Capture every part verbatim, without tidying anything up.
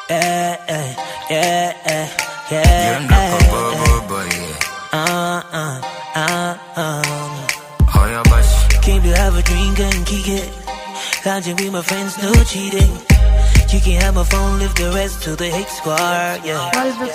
yeah, yeah, yeah, yeah. You're not a bubble boy. Uh, uh, uh, uh. How you boss? Came to have a drink and kick it. Lounging with my friends, no cheating. You can have my phone, lift the rest to the hate squad, yeah.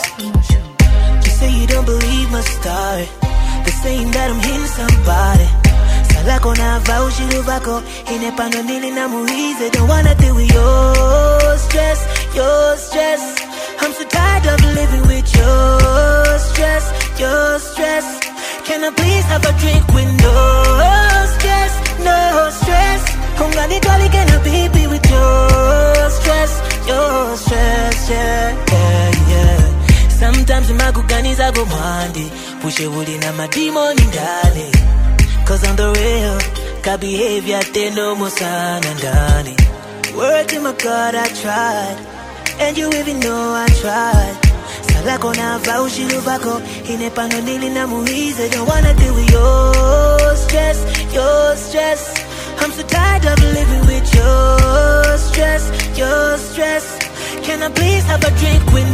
You say you don't believe my story. They're saying that I'm hitting somebody. Salako na vaushi luvako. Inepano nili na muhize. Don't wanna deal with your stress, your stress. I'm so tired of living with your stress, your stress. Can I please have a drink with no stress, no stress? Kungani twali can I be, be with your stress, your stress, yeah, yeah, yeah. Sometimes in my kugani's I go mandi. Push it wood in my demon in dali. Cause I'm the real, got behavior they no more son and dani. Word to my God I tried, and you even know I tried. Salako na vaushi luvako. Inepano nili na muhize. Don't wanna deal with your stress, your stress. I'm so tired of living with your stress, your stress. Can I please have a drink with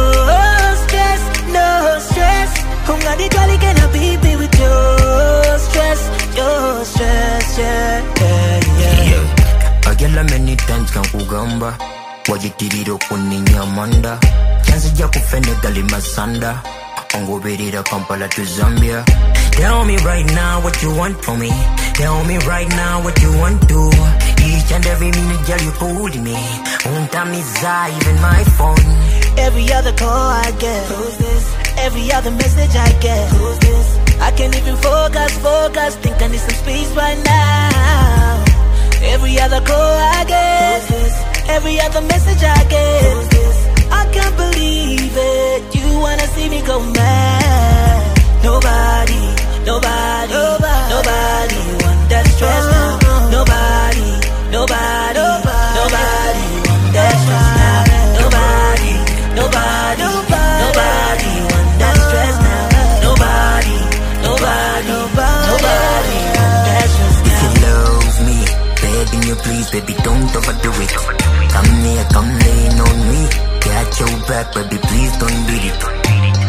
no stress, no stress? Kungani twali can I be, be with your stress, your stress, yeah, yeah, yeah. Yeah. Agela many times kan kugamba. Wajitiriro kuninyamanda. Chansi ya kufene gali masanda. Ongo berira Kampala to Zambia. Tell me right now what you want from me. Tell me right now what you want to. Each and every minute, girl, you holding me. Won't tell me even my phone. Every other call I get, who's this? Every other message I get, who's this? I can't even focus, focus. Think I need some space right now. Every other call I get, who's this? Every other message I get, who's this? I can't believe it. You wanna see me go mad? Nobody, nobody, nobody, nobody want that stress now. Nobody, nobody, nobody want that stress now. Nobody, nobody, nobody want that stress now. Nobody, nobody, nobody want that stress now. If you love me, begging you please, baby, don't overdo it. Come near, come lean on me. Got your back, baby, please don't beat it.